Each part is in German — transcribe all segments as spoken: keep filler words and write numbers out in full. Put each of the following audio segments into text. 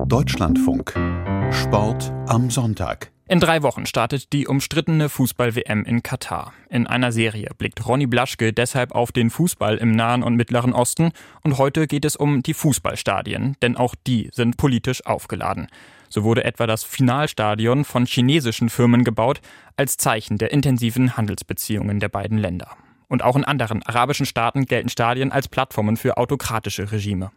Deutschlandfunk. Sport am Sonntag. In drei Wochen startet die umstrittene Fußball-W M in Katar. In einer Serie blickt Ronny Blaschke deshalb auf den Fußball im Nahen und Mittleren Osten. Und heute geht es um die Fußballstadien, denn auch die sind politisch aufgeladen. So wurde etwa das Finalstadion von chinesischen Firmen gebaut, als Zeichen der intensiven Handelsbeziehungen der beiden Länder. Und auch in anderen arabischen Staaten gelten Stadien als Plattformen für autokratische Regime.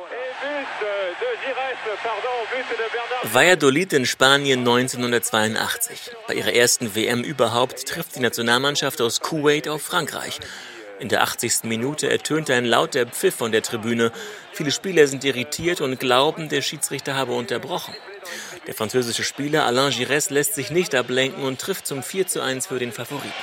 Valladolid in Spanien neunzehnhundertzweiundachtzig. Bei ihrer ersten W M überhaupt trifft die Nationalmannschaft aus Kuwait auf Frankreich. In der achtzigsten Minute ertönte ein lauter Pfiff von der Tribüne. Viele Spieler sind irritiert und glauben, der Schiedsrichter habe unterbrochen. Der französische Spieler Alain Giresse lässt sich nicht ablenken und trifft zum vier zu eins für den Favoriten.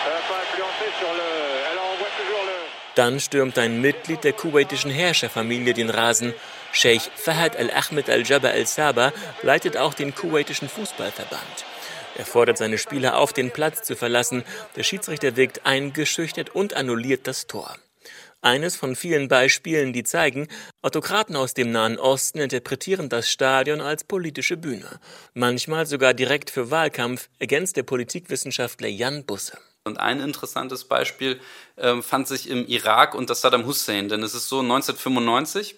Dann stürmt ein Mitglied der kuwaitischen Herrscherfamilie den Rasen. Scheich Fahad al-Ahmed al-Jabbar al-Sabah leitet auch den kuwaitischen Fußballverband. Er fordert seine Spieler auf, den Platz zu verlassen. Der Schiedsrichter wirkt eingeschüchtert und annulliert das Tor. Eines von vielen Beispielen, die zeigen, Autokraten aus dem Nahen Osten interpretieren das Stadion als politische Bühne. Manchmal sogar direkt für Wahlkampf, ergänzt der Politikwissenschaftler Jan Busse. Und ein interessantes Beispiel äh, fand sich im Irak unter Saddam Hussein. Denn es ist so, neunzehnhundertfünfundneunzig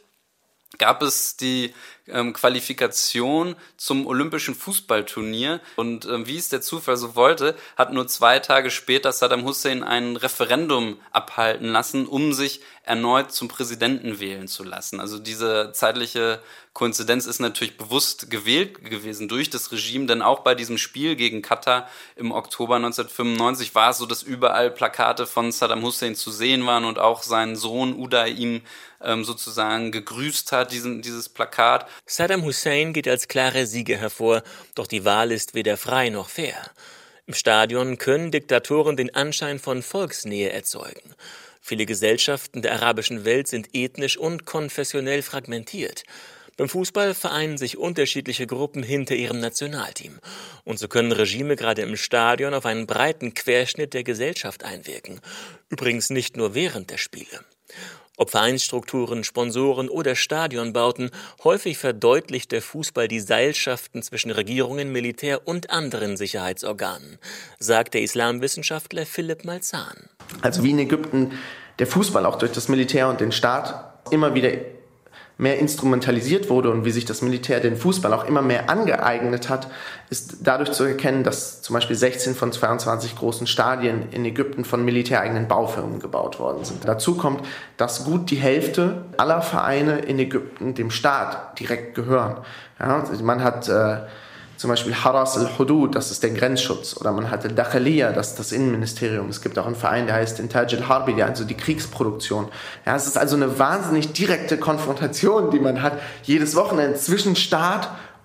gab es die ähm, Qualifikation zum Olympischen Fußballturnier. Und ähm, wie es der Zufall so wollte, hat nur zwei Tage später Saddam Hussein ein Referendum abhalten lassen, um sich erneut zum Präsidenten wählen zu lassen. Also diese zeitliche Koinzidenz ist natürlich bewusst gewählt gewesen durch das Regime, denn auch bei diesem Spiel gegen Katar im Oktober neunzehnhundertfünfundneunzig war es so, dass überall Plakate von Saddam Hussein zu sehen waren und auch sein Sohn Uday ihm ähm, sozusagen gegrüßt hat, diesen, dieses Plakat. Saddam Hussein geht als klarer Sieger hervor, doch die Wahl ist weder frei noch fair. Im Stadion können Diktatoren den Anschein von Volksnähe erzeugen. Viele Gesellschaften der arabischen Welt sind ethnisch und konfessionell fragmentiert. Beim Fußball vereinen sich unterschiedliche Gruppen hinter ihrem Nationalteam. Und so können Regime gerade im Stadion auf einen breiten Querschnitt der Gesellschaft einwirken. Übrigens nicht nur während der Spiele. Ob Vereinsstrukturen, Sponsoren oder Stadionbauten, häufig verdeutlicht der Fußball die Seilschaften zwischen Regierungen, Militär und anderen Sicherheitsorganen, sagt der Islamwissenschaftler Philipp Malzahn. Also wie in Ägypten der Fußball auch durch das Militär und den Staat immer wieder mehr instrumentalisiert wurde und wie sich das Militär den Fußball auch immer mehr angeeignet hat, ist dadurch zu erkennen, dass zum Beispiel sechzehn von zweiundzwanzig großen Stadien in Ägypten von militäreigenen Baufirmen gebaut worden sind. Dazu kommt, dass gut die Hälfte aller Vereine in Ägypten dem Staat direkt gehören. Ja, man hat äh, zum Beispiel Haras al-Hudud, das ist der Grenzschutz, oder man hatte Dakhiliya, das ist das Innenministerium. Es gibt auch einen Verein, der heißt Intaj al-Harbi, also die Kriegsproduktion. Ja, es ist also eine wahnsinnig direkte Konfrontation, die man hat, jedes Wochenende zwischen Staat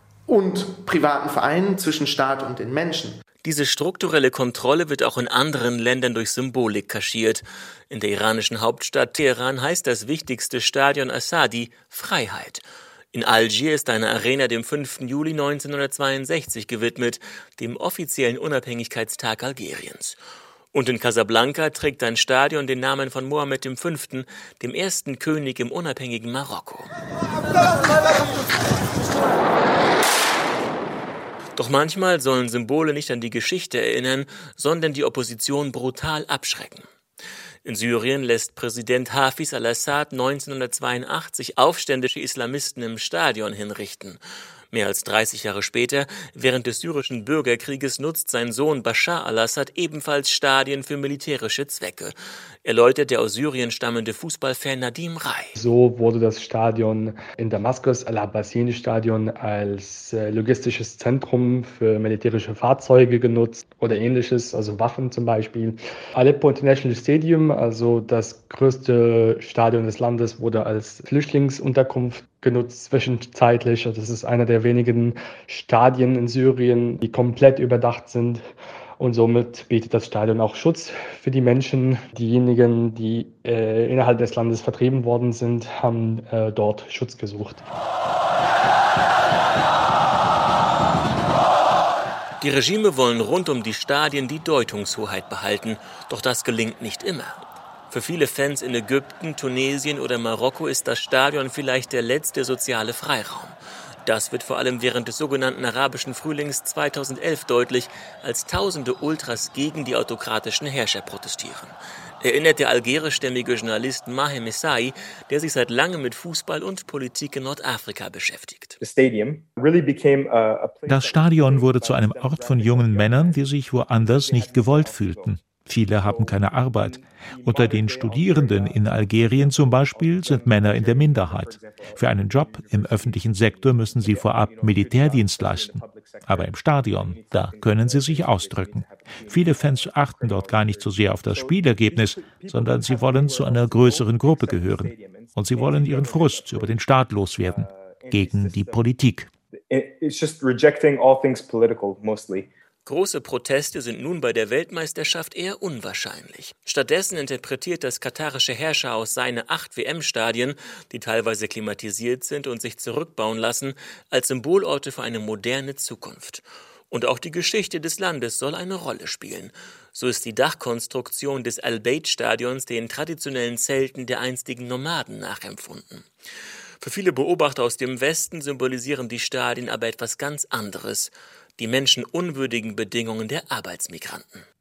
und privaten Vereinen, zwischen Staat und den Menschen. Diese strukturelle Kontrolle wird auch in anderen Ländern durch Symbolik kaschiert. In der iranischen Hauptstadt Teheran heißt das wichtigste Stadion Asadi Freiheit. In Algier ist eine Arena dem fünften Juli neunzehnhundertzweiundsechzig gewidmet, dem offiziellen Unabhängigkeitstag Algeriens. Und in Casablanca trägt ein Stadion den Namen von Mohammed der Fünfte., dem ersten König im unabhängigen Marokko. Doch manchmal sollen Symbole nicht an die Geschichte erinnern, sondern die Opposition brutal abschrecken. In Syrien lässt Präsident Hafiz al-Assad neunzehnhundertzweiundachtzig aufständische Islamisten im Stadion hinrichten. Mehr als dreißig Jahre später, während des syrischen Bürgerkrieges, nutzt sein Sohn Bashar al-Assad ebenfalls Stadien für militärische Zwecke, erläutert der aus Syrien stammende Fußballfan Nadim Rai. So wurde das Stadion in Damaskus, Al-Abbasini-Stadion, als logistisches Zentrum für militärische Fahrzeuge genutzt oder ähnliches, also Waffen zum Beispiel. Aleppo International Stadium, also das größte Stadion des Landes, wurde als Flüchtlingsunterkunft genutzt zwischenzeitlich. Das ist einer der wenigen Stadien in Syrien, die komplett überdacht sind. Und somit bietet das Stadion auch Schutz für die Menschen. Diejenigen, die äh, innerhalb des Landes vertrieben worden sind, haben äh, dort Schutz gesucht. Die Regime wollen rund um die Stadien die Deutungshoheit behalten, doch das gelingt nicht immer. Für viele Fans in Ägypten, Tunesien oder Marokko ist das Stadion vielleicht der letzte soziale Freiraum. Das wird vor allem während des sogenannten arabischen Frühlings zweitausendelf deutlich, als tausende Ultras gegen die autokratischen Herrscher protestieren. Erinnert der algerischstämmige Journalist Mahem Essai, der sich seit langem mit Fußball und Politik in Nordafrika beschäftigt. Das Stadion wurde zu einem Ort von jungen Männern, die sich woanders nicht gewollt fühlten. Viele haben keine Arbeit. Unter den Studierenden in Algerien zum Beispiel sind Männer in der Minderheit. Für einen Job im öffentlichen Sektor müssen sie vorab Militärdienst leisten. Aber im Stadion, da können sie sich ausdrücken. Viele Fans achten dort gar nicht so sehr auf das Spielergebnis, sondern sie wollen zu einer größeren Gruppe gehören. Und sie wollen ihren Frust über den Staat loswerden, gegen die Politik. Große Proteste sind nun bei der Weltmeisterschaft eher unwahrscheinlich. Stattdessen interpretiert das katarische Herrscherhaus seine acht W M-Stadien, die teilweise klimatisiert sind und sich zurückbauen lassen, als Symbolorte für eine moderne Zukunft. Und auch die Geschichte des Landes soll eine Rolle spielen. So ist die Dachkonstruktion des Al-Bayt-Stadions den traditionellen Zelten der einstigen Nomaden nachempfunden. Für viele Beobachter aus dem Westen symbolisieren die Stadien aber etwas ganz anderes: die menschenunwürdigen Bedingungen der Arbeitsmigranten.